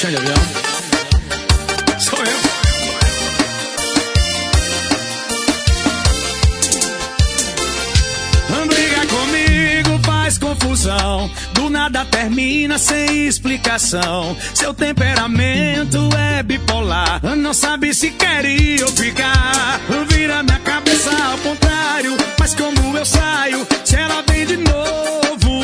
chão de avião. Sou eu. Briga comigo, faz confusão. Do nada termina sem explicação. Seu temperamento é bipolar. Não sabe se quer ir ou ficar. Vira minha cabeça ao contrário. Mas como eu saio, se ela vem de novo,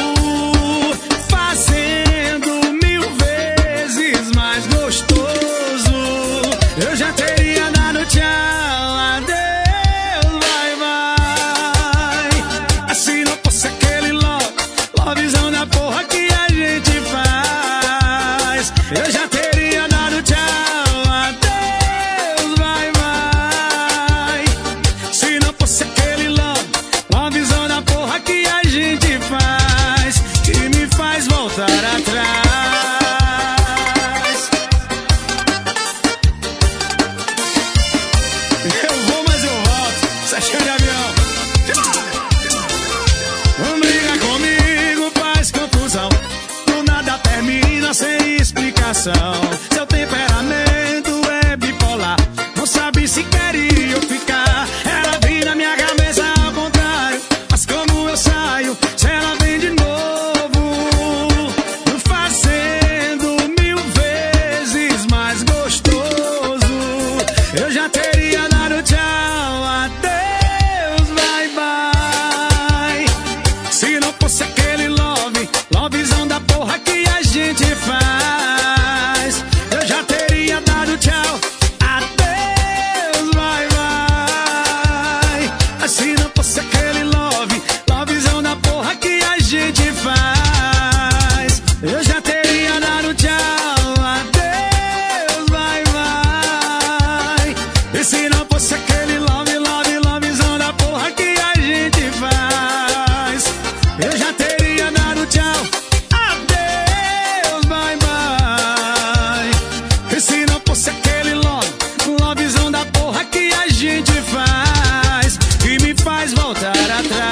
fazendo 1000 vezes mais gostoso. Eu já teria dado tchau, adeus, vai, vai. Assim não fosse aquele lovezão da porra que a gente faz. Eu já teria dado tchau, adeus, vai, vai. Se não fosse aquele lovezão da porra que a gente faz, que me faz voltar atrás. Eu vou, mas eu volto. Sachão de avião. Briga comigo, faz confusão. Do nada termina sem explicação. Seu temperamento é bipolar. Não sabe se quer ir ou ficar. Ela vira minha cabeça ao contrário. Mas como eu saio, se ela vem de novo, fazendo 1000 vezes mais gostoso. Eu já teria dado tchau, adeus, vai, vai. Se não fosse aquele lovezão da porra que a gente faz, eu já teria dado tchau, adeus, vai, vai. Se não fosse aquele lovezão da porra que a gente faz, eu já teria dado tchau, adeus, vai, vai. E se não fosse aquele lovezão da porra que a gente faz, eu já teria dado tchau, adeus, vai, vai. E se não fosse aquele lovezão da porra que a gente faz, que me faz voltar atrás.